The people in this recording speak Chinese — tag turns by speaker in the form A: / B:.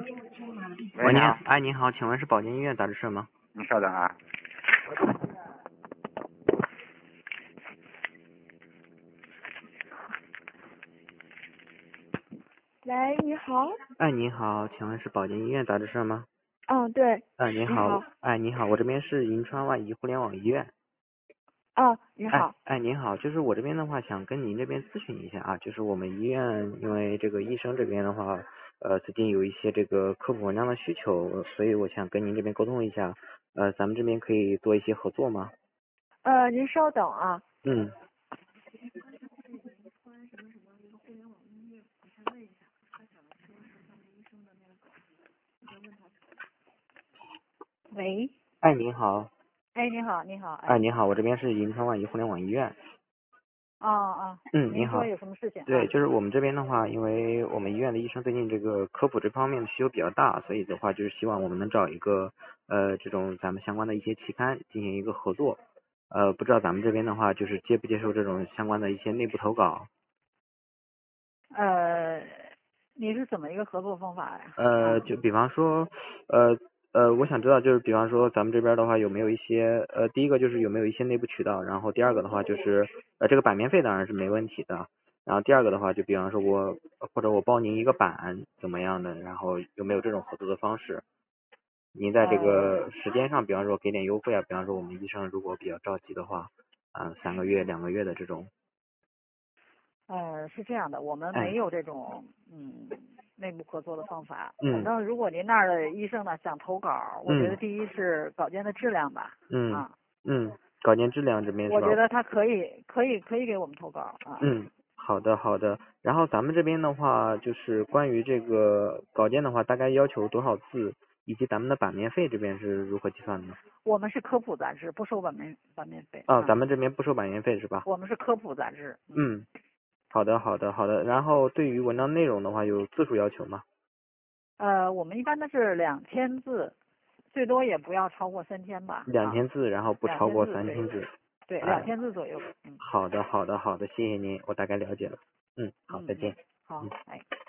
A: 喂，您
B: 喂，你好，
A: 哎，您好，请问是保健医院杂志社吗？
B: 你稍等啊。
C: 喂，你好。
A: 哎，您好，请问是保健医院杂志社吗？
C: 嗯，对。
A: 您好，
C: 你好。
A: 哎，您好，我这边是银川万怡互联网医院。
C: 哦，你好。
A: 您好，就是我这边的话，想跟您这边咨询一下啊，就是我们医院因为这个医生这边的话，最近有一些这个科普文章的需求，所以我想跟您这边沟通一下，咱们这边可以做一些合作吗？
C: 您稍等啊。
A: 嗯。
C: 喂。
A: 哎，您好。
C: 哎，你好，你好。
A: 哎，您好，我这边是银川万怡互联网医院。您好。
C: 您说有什么事情啊？
A: 对，就是我们这边的话，因为我们医院的医生最近这个科普这方面的需求比较大，所以的话就是希望我们能找一个这种咱们相关的一些期刊进行一个合作。不知道咱们这边的话就是接不接受这种相关的一些内部投稿？
C: 你是怎么一个合作方法呀？
A: 就比方说我想知道就是比方说咱们这边的话有没有一些第一个就是有没有一些内部渠道，然后第二个的话就是这个版面费当然是没问题的。然后第二个的话，就比方说或者我包您一个版怎么样的，然后有没有这种合作的方式？您在这个时间上，比方说给点优惠啊，比方说我们医生如果比较着急的话，3个月、2个月的这种。
C: 是这样的，我们没有这种内部合作的方法。反正如果您那儿的医生呢想投稿，我觉得第一是稿件的质量吧。
A: 稿件质量这边是吧？
C: 我觉得他可以给我们投稿啊。
A: 好的好的。然后咱们这边的话，就是关于这个稿件的话，大概要求多少字，以及咱们的版面费这边是如何计算的？
C: 我们是科普杂志，不收版面费。
A: 咱们这边不收版面费是吧？
C: 我们是科普杂志。
A: 好的好的好的。然后对于文章内容的话，有字数要求吗？
C: 我们一般都是2000字，最多也不要超过3000吧。
A: 2000字，然后不超过3000字。
C: 对，2000字左右。
A: 好的好的好的，谢谢您，我大概了解了。好，再见。
C: 好，